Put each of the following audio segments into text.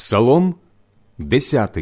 Псалом 10.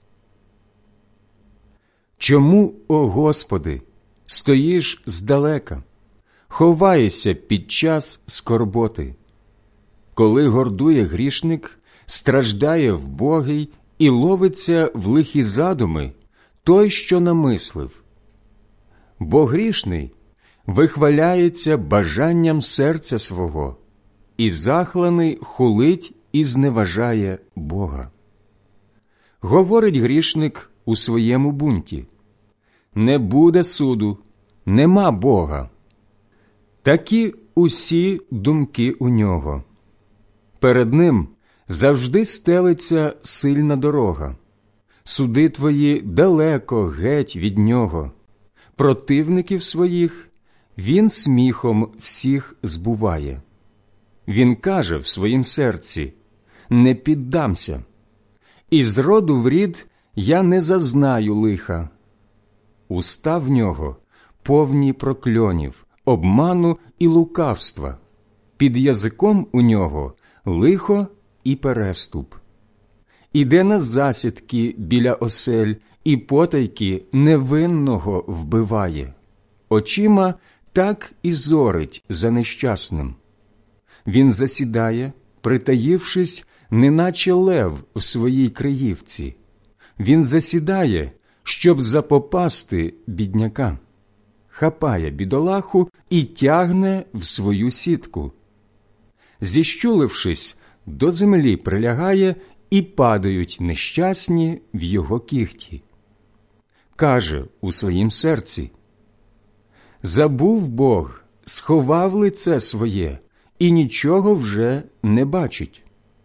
Чому, о Господи, стоїш здалека, ховаєшся під час скорботи? Коли гордує грішник, страждає вбогий і ловиться в лихі задуми той, що намислив. Бо грішний вихваляється бажанням серця свого, і захланий хулить і зневажає Бога. Говорить грішник у своєму бунті: не буде суду, нема Бога. Такі усі думки у нього. Перед ним завжди стелиться сильна дорога. Суди твої далеко геть від нього. Противників своїх він сміхом всіх збуває. Він каже в своїм серці: не піддамся. Із роду в рід я не зазнаю лиха. Уста в нього повні прокльонів, обману і лукавства. Під язиком у нього лихо і переступ. Іде на засідки біля осель і потайки невинного вбиває. Очима так і зорить за нещасним. Він засідає, притаївшись, неначе лев в своїй криївці. Він засідає, щоб запопасти бідняка. Хапає бідолаху і тягне в свою сітку. Зіщулившись, до землі прилягає, і падають нещасні в його кігті. Каже у своїм серці: забув Бог, сховав лице своє, і нічого вже не бачить.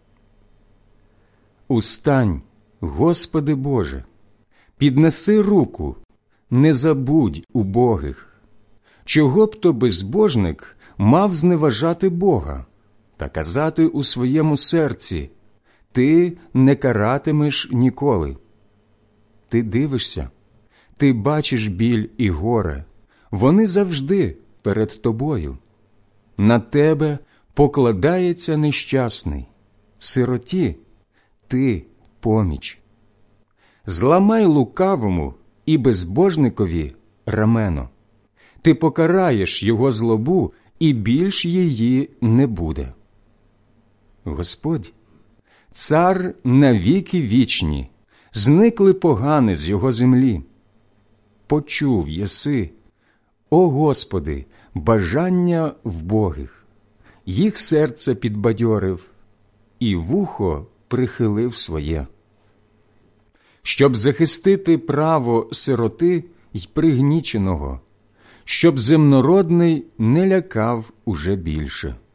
Устань, Господи Боже, піднеси руку, не забудь убогих. Чого б то безбожник мав зневажати Бога та казати у своєму серці: ти не каратимеш ніколи? Ти дивишся, ти бачиш біль і горе, вони завжди перед тобою. На тебе покладається нещасний, сироті ти поміч. Зламай лукавому і безбожникові рамено. Ти покараєш його злобу, і більш її не буде. Господь – цар навіки вічні, зникли погани з його землі. Почув єси, о Господи, бажання вбогих, їх серце підбадьорив, і вухо прихилив своє. Щоб захистити право сироти й пригніченого, щоб земнородний не лякав уже більше.